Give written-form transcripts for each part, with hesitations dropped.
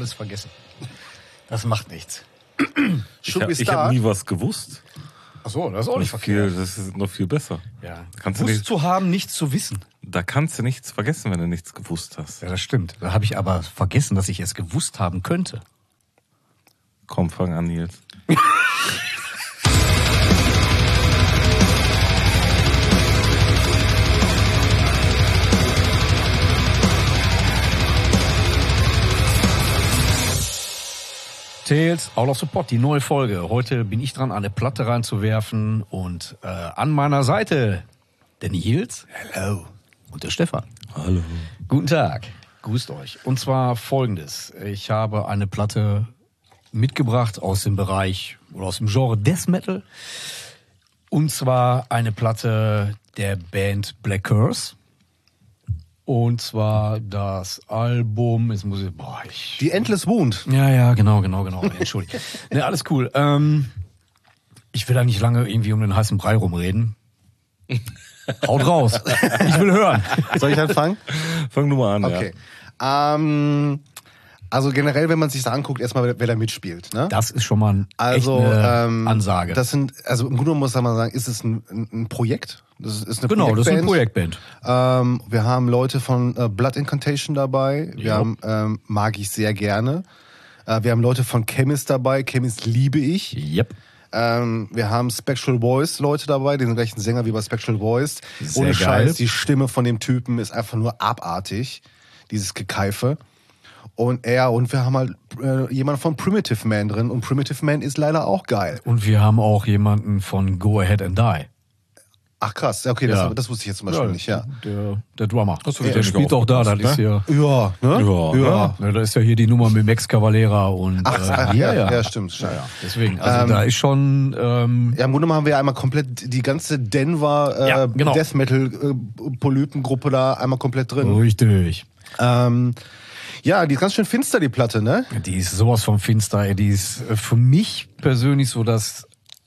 alles vergessen. Das macht nichts. Ich habe nie was gewusst. Ach so, das ist auch nicht verkehrt. Das ist noch viel besser. Ja. Kannst du Gewusst zu haben, nichts zu wissen. Da kannst du nichts vergessen, wenn du nichts gewusst hast. Ja, das stimmt. Da habe ich aber vergessen, dass ich es gewusst haben könnte. Komm, fang an, Nils. Tales Out of the Pot, die neue Folge. Heute bin ich dran, eine Platte reinzuwerfen und an meiner Seite der Nils. Hello. Und der Stefan. Hallo. Guten Tag. Grüßt euch. Und zwar Folgendes. Ich habe eine Platte mitgebracht aus dem Bereich oder aus dem Genre Death Metal. Und zwar eine Platte der Band Black Curse. Und zwar das Album, jetzt muss ich, Die Endless Wound. Ja, genau. Entschuldigung. Ne, alles cool. Ich will da nicht lange irgendwie um den heißen Brei rumreden. Haut raus. Ich will hören. Soll ich anfangen? Fang du mal an, Okay. Also generell, wenn man sich das anguckt, erstmal, wer da mitspielt. Ne? Das ist schon mal echt eine Ansage. Das sind, also im Grunde genommen muss man sagen, ist es ein Projekt. Das ist eine Genau, das ist eine Projektband. Wir haben Leute von Blood Incantation dabei. Wir haben, mag ich sehr gerne. Wir haben Leute von Chemist dabei. Chemist liebe ich. Yep. Wir haben Spectral Voice Leute dabei, den gleichen Sänger wie bei Spectral Voice. Sehr Ohne geil. Scheiß, die Stimme von dem Typen ist einfach nur abartig. Dieses Gekeife. Und wir haben halt jemanden von Primitive Man drin. Und Primitive Man ist leider auch geil. Und wir haben auch jemanden von Go Ahead and Die. Ach krass, okay, das wusste ich jetzt zum Beispiel nicht, ja. Der Drummer. Achso, der spielt auch da, das ist ja... Ja, ne? Ja. Ja, da ist ja hier die Nummer mit Max Cavalera und... Ja, stimmt. Ja. Deswegen, also da ist schon... Ja, im Grunde genommen haben wir einmal komplett die ganze Denver genau. Death Metal Polypengruppe da einmal komplett drin. Richtig. Ja, die ist ganz schön finster, die Platte, ne? Die ist sowas von finster, ey. Die ist für mich persönlich so das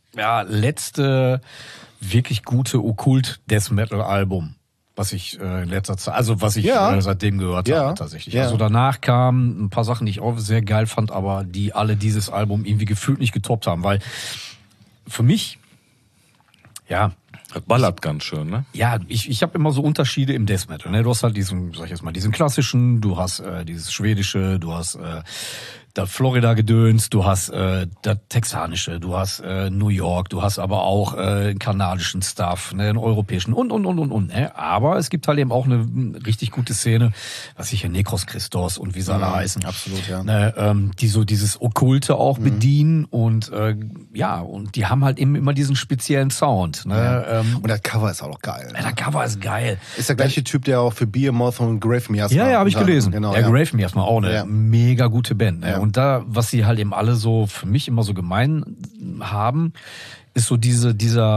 letzte wirklich gute Okkult-Death-Metal-Album, was ich in letzter Zeit, also was ich seitdem gehört habe tatsächlich. Ja. Also danach kamen ein paar Sachen, die ich auch sehr geil fand, aber die alle dieses Album irgendwie gefühlt nicht getoppt haben, weil für mich, Das ballert ganz schön, ne? ja, ich habe immer so Unterschiede im Death Metal. Ne? Du hast halt diesen klassischen, du hast dieses schwedische, du hast das Florida-Gedöns, du hast das texanische, du hast New York, du hast aber auch kanadischen Stuff, ne, einen europäischen und. Ne? Aber es gibt halt eben auch eine richtig gute Szene, was ich ja Necros Christos und wie sie alle heißen. Absolut, ja. Ne, die so dieses Okkulte auch bedienen und und die haben halt eben immer diesen speziellen Sound. Ne? Und das Cover ist auch noch geil. Das Cover ist geil. Ist der gleiche Typ, der auch für Behemoth und Grave Miasma. Ja, habe ich gelesen. Genau, ja, Grave Miasma auch eine mega gute Band. Ne? Ja. Und da, was sie halt eben alle so für mich immer so gemein haben, ist so diese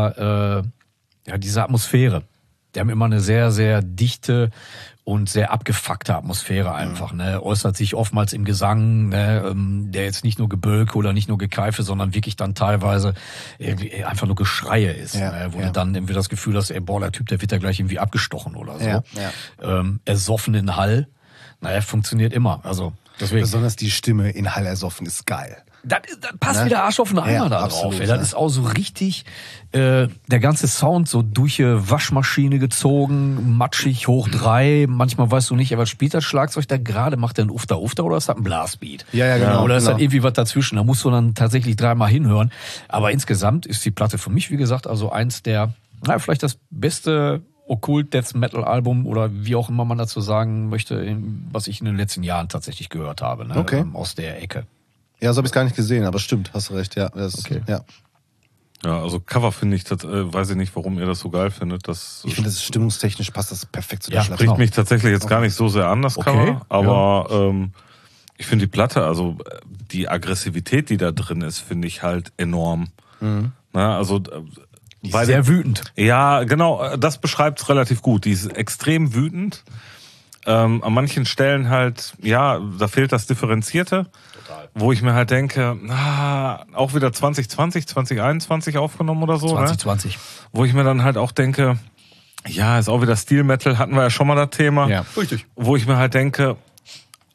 Atmosphäre. Die haben immer eine sehr, sehr dichte und sehr abgefuckte Atmosphäre einfach. Ne? Äußert sich oftmals im Gesang, ne? Der jetzt nicht nur Gebölke oder nicht nur Gekeife, sondern wirklich dann teilweise einfach nur Geschreie ist. Ne? Wo du dann irgendwie das Gefühl hast, der Typ, der wird da gleich irgendwie abgestochen oder so. Ja. Ersoffenen Hall, funktioniert immer. Also deswegen. Besonders die Stimme in Hall ersoffen ist geil. Das passt wieder Arsch auf den Eimer da drauf. Absolut, das ist auch so richtig der ganze Sound so durch die Waschmaschine gezogen, matschig, hoch 3. Manchmal weißt du nicht, was spielt das Schlagzeug da gerade? Macht der einen Ufter oder ist das ein Blastbeat? Ja, genau. Oder ist das irgendwie was dazwischen? Da musst du dann tatsächlich 3-mal hinhören. Aber insgesamt ist die Platte für mich, wie gesagt, also eins der, vielleicht das beste Okkult Death Metal Album oder wie auch immer man dazu sagen möchte, was ich in den letzten Jahren tatsächlich gehört habe. Ne? Okay. Aus der Ecke. Ja, so habe ich es gar nicht gesehen, aber stimmt, hast du recht, ja. Okay. Ja. Ja, also Cover finde ich, weiß ich nicht, warum ihr das so geil findet. Ich finde, das stimmungstechnisch passt das perfekt zu der Schlacht. Spricht mich tatsächlich jetzt gar nicht so sehr an, das Cover. Aber ich finde die Platte, also die Aggressivität, die da drin ist, finde ich halt enorm. Mhm. Na, also sehr wütend. Ja, genau, das beschreibt es relativ gut. Die ist extrem wütend. An manchen Stellen halt, da fehlt das Differenzierte. Total. Wo ich mir halt denke, auch wieder 2020, 2021 aufgenommen oder so. 2020. Ne? Wo ich mir dann halt auch denke, ist auch wieder Steel Metal, hatten wir ja schon mal das Thema. Ja, richtig. Wo ich mir halt denke,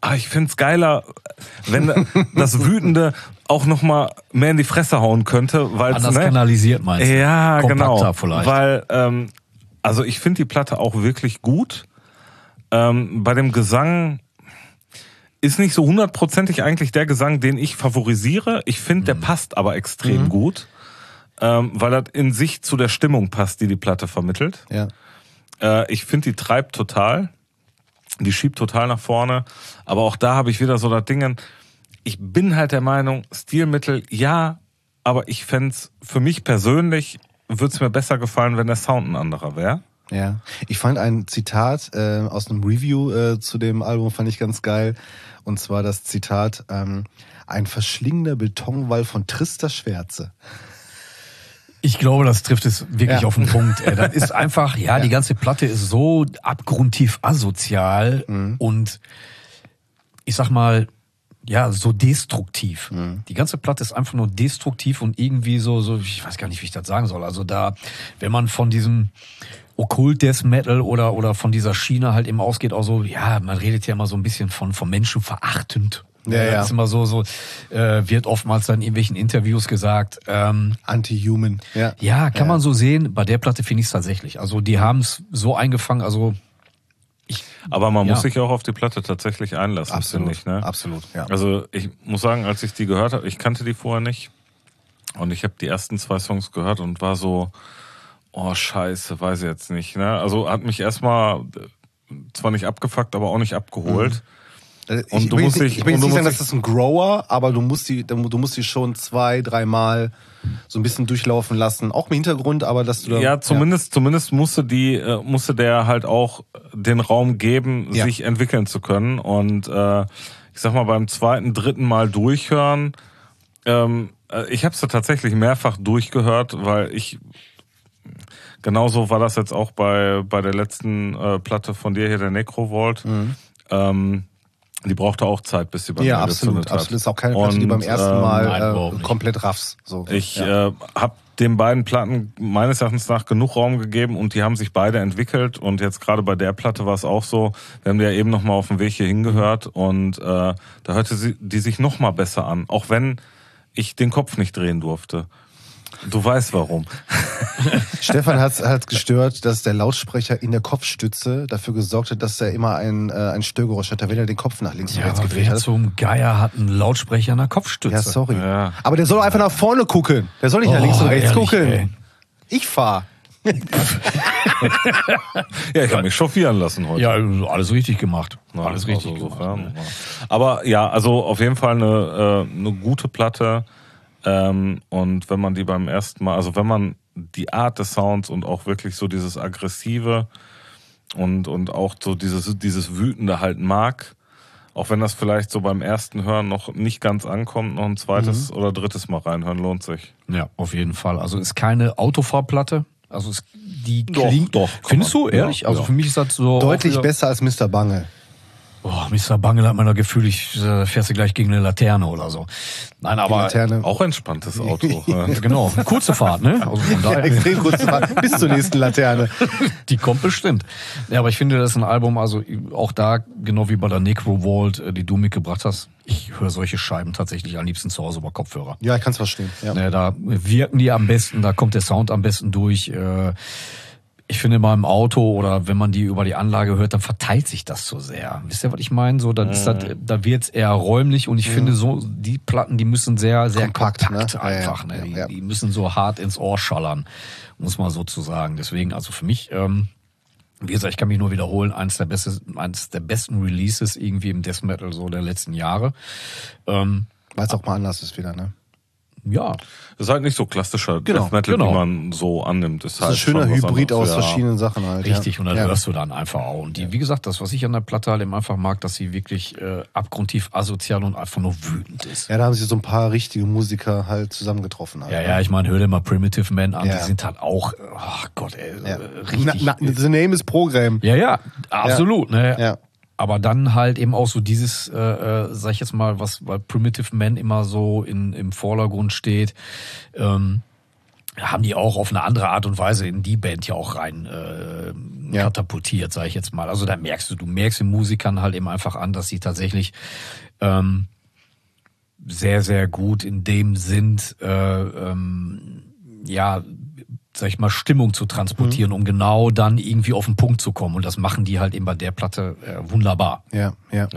ich find's geiler, wenn das Wütende auch noch mal mehr in die Fresse hauen könnte, weil anders kanalisiert meinst du? Ja, Kompakter genau. vielleicht. Weil, also ich finde die Platte auch wirklich gut. Bei dem Gesang ist nicht so 100%ig eigentlich der Gesang, den ich favorisiere. Ich finde, der passt aber extrem gut, weil das in sich zu der Stimmung passt, die Platte vermittelt. Ja. Ich finde, die treibt total. Die schiebt total nach vorne. Aber auch da habe ich wieder so das Ding. Ich bin halt der Meinung, Stilmittel, ja, aber ich fänd's für mich persönlich, würde es mir besser gefallen, wenn der Sound ein anderer wäre. Ja. Ich fand ein Zitat aus einem Review zu dem Album, fand ich ganz geil. Und zwar das Zitat, ein verschlingender Betonwall von trister Schwärze. Ich glaube, das trifft es wirklich auf den Punkt. Das ist einfach, die ganze Platte ist so abgrundtief asozial und ich sag mal, so destruktiv. Die ganze Platte ist einfach nur destruktiv und irgendwie so, ich weiß gar nicht, wie ich das sagen soll. Also da, wenn man von diesem Okkult Death Metal oder von dieser Schiene halt eben ausgeht, auch so, man redet ja immer so ein bisschen von Menschen verachtend. Ja. Das ist immer so wird oftmals dann in irgendwelchen Interviews gesagt. Anti-Human. Ja, kann man so sehen. Bei der Platte finde ich es tatsächlich. Also die haben es so eingefangen, also aber man muss sich auch auf die Platte tatsächlich einlassen, finde ich. Ne? Absolut, ja. Also ich muss sagen, als ich die gehört habe, ich kannte die vorher nicht und ich habe die ersten 2 Songs gehört und war so, oh scheiße, weiß ich jetzt nicht. Ne? Also hat mich erstmal zwar nicht abgefuckt, aber auch nicht abgeholt. Und ich will jetzt nicht sagen, dass das ein Grower, aber du musst die schon 2-3 Mal so ein bisschen durchlaufen lassen, auch im Hintergrund, aber dass du da... Ja, zumindest musste der halt auch den Raum geben, sich entwickeln zu können. Und ich sag mal, beim 2., 3. Mal durchhören, ich habe es tatsächlich mehrfach durchgehört, weil genauso war das jetzt auch bei der letzten Platte von dir hier, der Necrovault. Die brauchte auch Zeit, bis sie bei mir gezündet hat. Absolut. Das ist auch keine Platte, die beim ersten Mal komplett raffst. So. Ich habe den beiden Platten meines Erachtens nach genug Raum gegeben und die haben sich beide entwickelt. Und jetzt gerade bei der Platte war es auch so, wir haben die ja eben nochmal auf dem Weg hier hingehört und da hörte die sich nochmal besser an. Auch wenn ich den Kopf nicht drehen durfte. Du weißt warum. Stefan hat gestört, dass der Lautsprecher in der Kopfstütze dafür gesorgt hat, dass er immer ein Störgeräusch hatte, wenn er den Kopf nach links und rechts gedreht hat. Zum Geier hat einen Lautsprecher in der Kopfstütze. Ja, sorry. Ja. Aber der soll einfach nach vorne gucken. Der soll nicht nach links und rechts gucken. Ey. Ich fahr. Ja, ich habe mich chauffieren lassen heute. Ja, alles richtig gemacht. Na, alles richtig also gemacht. Ne? Aber ja, also auf jeden Fall eine gute Platte. Und wenn man die beim ersten Mal, also wenn man die Art des Sounds und auch wirklich so dieses Aggressive und auch so dieses Wütende halt mag, auch wenn das vielleicht so beim ersten Hören noch nicht ganz ankommt, noch ein zweites oder drittes Mal reinhören, lohnt sich. Ja, auf jeden Fall. Also ist keine Autofahrplatte. Also die klingt... Doch. Findest du, ehrlich? Also für mich ist das so... Deutlich besser als Mr. Bangle. Boah, Mr. Bangle hat man das Gefühl, fährst du gleich gegen eine Laterne oder so. Nein, aber... Auch entspanntes Auto. Genau, kurze Fahrt, ne? Also von daher. Extrem kurze Fahrt, bis zur nächsten Laterne. Die kommt bestimmt. Ja, aber ich finde, das ist ein Album, also auch da, genau wie bei der Necrovault, die du mitgebracht hast, ich höre solche Scheiben tatsächlich am liebsten zu Hause über Kopfhörer. Ja, ich kann es verstehen. Ja. Da wirken die am besten, da kommt der Sound am besten durch. Ich finde mal im Auto oder wenn man die über die Anlage hört, dann verteilt sich das so sehr. Wisst ihr, was ich meine? So, dann ist das, da wird's eher räumlich und ich finde so, die Platten, die müssen sehr, sehr kompakt ne? einfach. Ja, ne? Die müssen so hart ins Ohr schallern, muss man so zu sagen. Deswegen, also für mich, wie gesagt, ich kann mich nur wiederholen, eins der besten Releases irgendwie im Death Metal so der letzten Jahre. Weil es auch mal anders ist wieder, ne? Ja. Das ist halt nicht so klassischer Death Metal, wie man so annimmt. Das ist ein schöner Hybrid aus verschiedenen Sachen halt. Richtig, und dann hörst du dann einfach auch. Und wie gesagt, das, was ich an der Platte halt eben einfach mag, dass sie wirklich abgrundtief asozial und einfach nur wütend ist. Ja, da haben sie so ein paar richtige Musiker halt zusammengetroffen. Halt. Ja, ich meine, hör dir mal Primitive Man an, die sind halt auch, ach Gott, richtig. The name is Program. Ja, absolut. Ja. Ne? Ja. Aber dann halt eben auch so dieses, sag ich jetzt mal, weil Primitive Man immer so im Vordergrund steht, haben die auch auf eine andere Art und Weise in die Band ja auch rein katapultiert, sage ich jetzt mal. Also da merkst du merkst den Musikern halt eben einfach an, dass sie tatsächlich sehr, sehr gut in dem sind, sag ich mal, Stimmung zu transportieren, um genau dann irgendwie auf den Punkt zu kommen. Und das machen die halt eben bei der Platte wunderbar. Ja.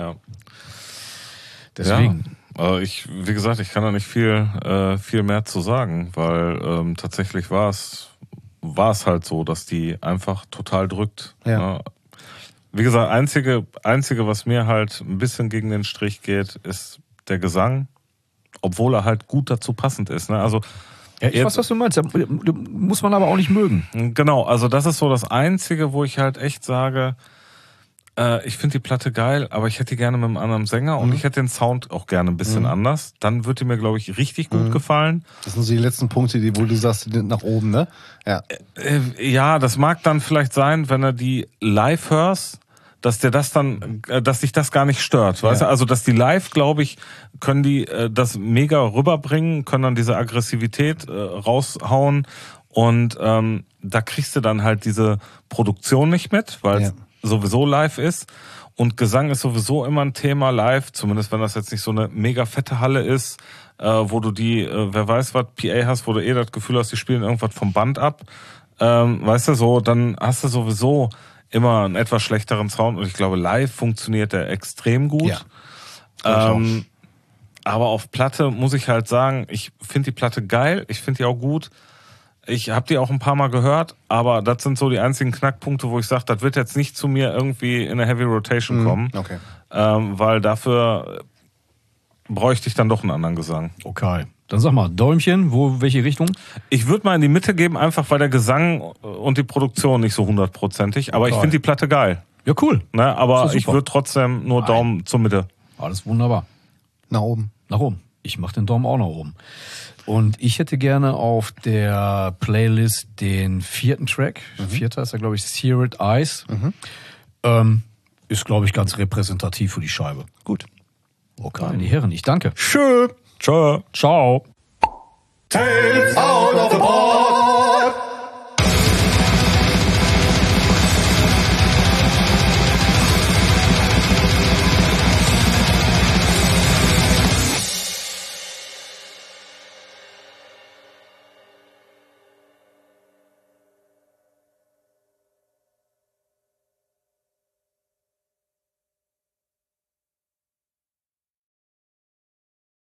Deswegen. Ja, wie gesagt, ich kann da nicht viel mehr zu sagen, weil tatsächlich war es halt so, dass die einfach total drückt. Ja. Wie gesagt, einzige, was mir halt ein bisschen gegen den Strich geht, ist der Gesang, obwohl er halt gut dazu passend ist. Ne? Also ja, ich weiß, was du meinst. Muss man aber auch nicht mögen. Genau, also das ist so das Einzige, wo ich halt echt sage, ich finde die Platte geil, aber ich hätte die gerne mit einem anderen Sänger und ich hätte den Sound auch gerne ein bisschen anders. Dann wird die mir, glaube ich, richtig gut gefallen. Das sind so die letzten Punkte, wo du sagst, die sind nach oben, ne? Ja. Ja, das mag dann vielleicht sein, wenn du die live hörst, dass dir das dann, dass dich das gar nicht stört, weißt du? Also, dass die live, glaube ich, können die das mega rüberbringen, können dann diese Aggressivität raushauen und da kriegst du dann halt diese Produktion nicht mit, weil es sowieso live ist und Gesang ist sowieso immer ein Thema live, zumindest wenn das jetzt nicht so eine mega fette Halle ist, wo du wer weiß was, PA hast, wo du das Gefühl hast, die spielen irgendwas vom Band ab, weißt du, so, dann hast du sowieso immer einen etwas schlechteren Sound und ich glaube, live funktioniert der extrem gut. Ja. Aber auf Platte muss ich halt sagen, ich finde die Platte geil, ich finde die auch gut. Ich habe die auch ein paar Mal gehört, aber das sind so die einzigen Knackpunkte, wo ich sage, das wird jetzt nicht zu mir irgendwie in eine Heavy Rotation kommen, weil dafür bräuchte ich dann doch einen anderen Gesang. Okay. Dann sag mal, Däumchen, welche Richtung? Ich würde mal in die Mitte geben, einfach weil der Gesang und die Produktion nicht so 100%ig, aber ich finde die Platte geil. Ja, cool. Ne, aber ich würde trotzdem nur Daumen zur Mitte. Alles wunderbar. Nach oben. Nach oben. Ich mache den Daumen auch nach oben. Und ich hätte gerne auf der Playlist den 4. Track. 4. ist ja, glaube ich, Seared Eyes. Ist, glaube ich, ganz repräsentativ für die Scheibe. Gut. Okay, die Herren, ich danke. Schön. Ciao. Ciao. Tales out of the ball.